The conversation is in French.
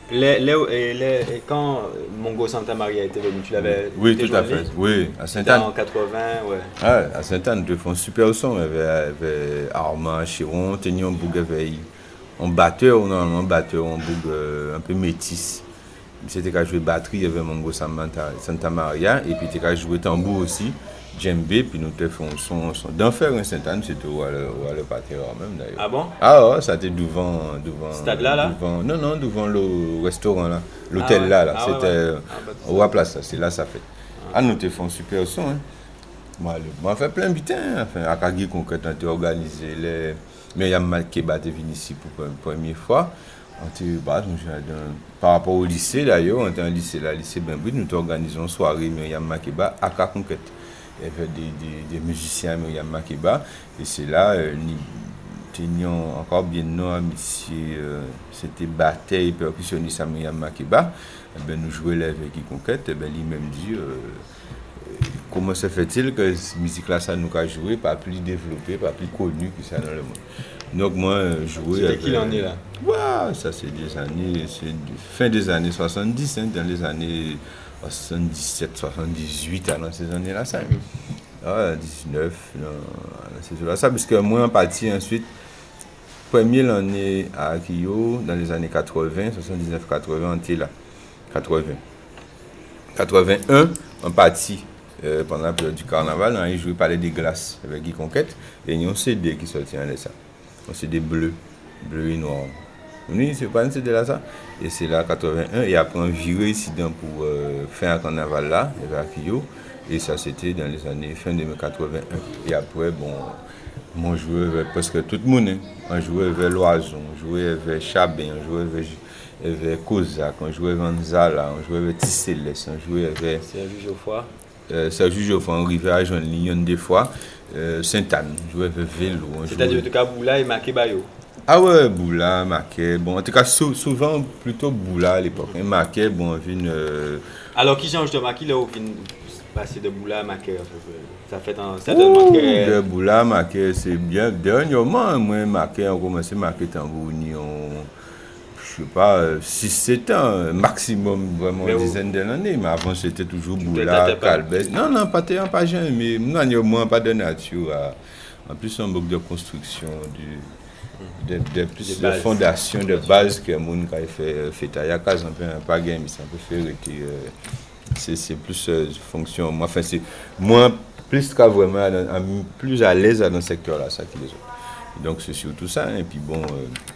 Et quand Mongo Santa Maria était venu, tu l'avais Oui, t'es tout à journaliste? fait. Oui, à C'était Sainte-Anne. en 80, ouais. Ah, à Sainte-Anne, ils font super son. Il y avait Armand, Chiron, Tenion Boug, un batteur, normalement, un batteur, un Boug un peu métis. C'était qu'à jouer batterie, il y avait Mongo Santa Maria, et puis il qu'à jouer tambour aussi, djembé, puis nous te font son d'enfer en Sainte-Anne, c'était où le pâteur même d'ailleurs. Ah bon? Ah ouais, ça était Stade-là, là? non, non, devant le restaurant là, Ah l'hôtel ouais? là, là, Ah ouais, c'était ouais. Ah bah c'est au ça. à place, c'est là ça fait. Ah, nous te font super son, hein. Moi, fait plein de bitin, enfin, à Kagi, qu'on a organisé les. Mais il y a Makeba qui est venu ici pour la première fois. Par rapport au lycée d'ailleurs, on était un lycée là, lycée Benbrid, nous organisons une soirée Myriam Makeba à Kakonket. Il y avait des musiciens Myriam Makeba, et c'est là, nous tenions encore bien non amitié, c'était batteur et percussionniste à Myriam Makeba. Eh ben, nous jouions avec qui conquête, et ben, lui-même dit. Comment se fait-il que cette musique-là, ça nous a joué, pas plus développé, pas plus connu que ça dans le monde. Donc moi, jouer C'était avec... qui l'année là? Ouais, ça c'est des années, fin des années 70, hein, dans les années 77, 78, dans ces années-là, ça. Ah, 19, non, c'est là ça, parce que moi, en partie ensuite, première année à Akio, dans les années 80, 79-80, on était là, 80. 81, en partie, pendant la période du carnaval, on a joué Palais des Glaces avec Guy Conquête, et il y a un CD qui sortit de ça. Un CD bleu, bleu et noir. Oui, c'est pas un CD là ça. Et c'est là 81, et après on viré ici pour faire un carnaval là, avec Akio, et ça c'était dans les années fin 2081. Et après, bon, on jouait avec presque tout le monde. Hein. On jouait avec Loison, on jouait avec Chabin, on jouait avec Kozak, on jouait avec Anzala, on jouait avec Tisseles, on jouait avec Sergi Geoffroy. Sergi Geoffroy, on arrivait à Jean Lignon des fois, Sainte-Anne, on jouait avec Vélo. C'est-à-dire en tout cas Boula et Makebayo. Ah ouais, Boula, Maquet, bon, en tout cas souvent plutôt Boula à l'époque. Hein. Maquet, bon, vine. Alors qui change de Maki là au fin passer de Boula à Maquet? Ça fait certainement que. De Boula, Maquet, c'est bien. Dernièrement, moi, Maquet, on commençait à marquer Tambourni, je sais pas, 6-7 ans, maximum, vraiment une dizaine d'années. Mais avant, c'était toujours Boula, Calbès. Non, non, pas jamais, mais nous, on moins pas de nature. En plus, un manque de construction, plus de fondation, de base que mon qui a fait à Yakaz, un peu pas game, c'est un peu fait c'est plus fonction. Moi, enfin, c'est moins, plus qu'à vraiment, plus à l'aise dans ce secteur-là, ça qui les autres. Donc, c'est surtout ça. Et puis, bon.